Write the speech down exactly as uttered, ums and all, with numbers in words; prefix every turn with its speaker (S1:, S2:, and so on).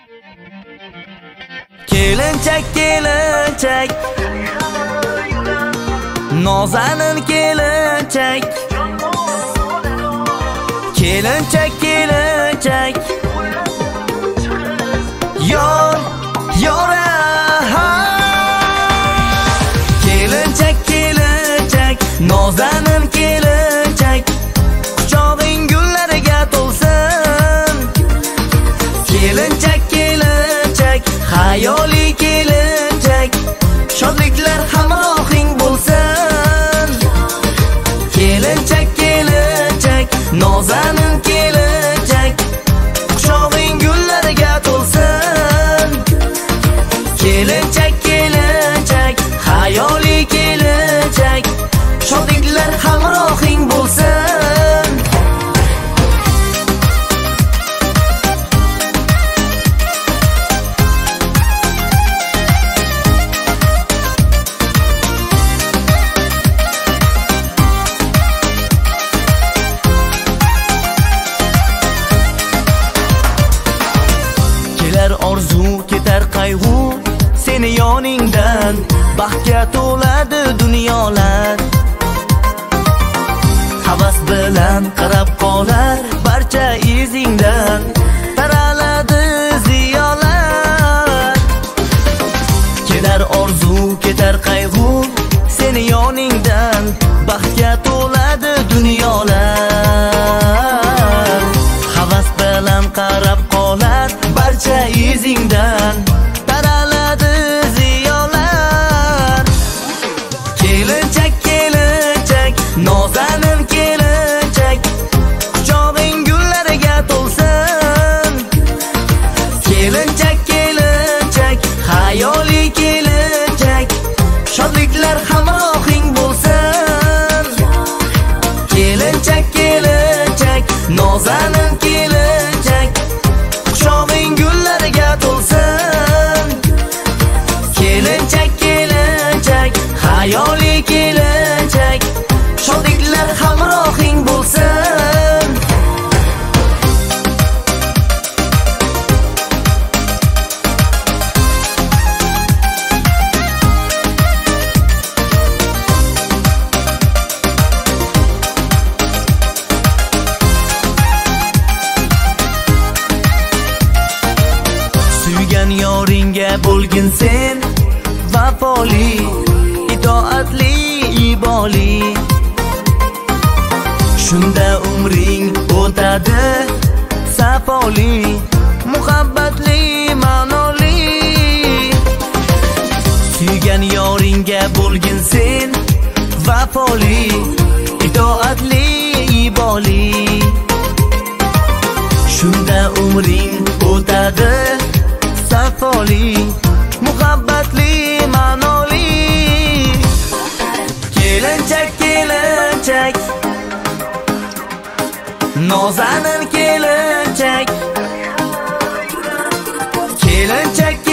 S1: Kelinchak kelinchak nozanin kelinchak kelinchak kelinchak yor yora kelinchak kelinchak nozanin kelinchak quchog'ing gullarga to'lsin kelinchak kelinchak hayoli kelinchak shodliklar hamrohing bo'lsin kelinchak kelinchak nozanin kelinchak quchog'ing gullarga to'lsin kelinchak kelinchak hayoli kelinchak shodliklar hamrohing bo'lsin. Orzu ketar qayg'u seni yoningdan baxtga to'ladi dunyolar havas bilan qarab qolar barcha izingdan taraladi ziyolar kelar orzu ketar qayg'u seni yoningdan baxtga to'ladi dunyolar havas bilan qarab qolar barcha izingdan taraladi ziyolar kelinchak kelinchak nozanin kelinchak quchog'ing gullarga to'lsin kelinchak kelinchak hayoli kelinchak shodliklar hamrohing bo'lsin kelinchak kelinchak nozanin kelinchak quchog'ing gullarga to'lsin kelinchak kelinchak hayoli kelinchak shodliklar hamrohing bo'lsin. Suygan yoringga bo'lgin sen vafoli itoatli iboli shunda umring o'tadi safoli muhabbatli ma'noli suygan yoringga bo'lgin sen vafoli itoatli iboli shunda umring o'tadi safoli muhabbatli ma'noli kelinchak kelinchak nozanin kelinchak kelinchak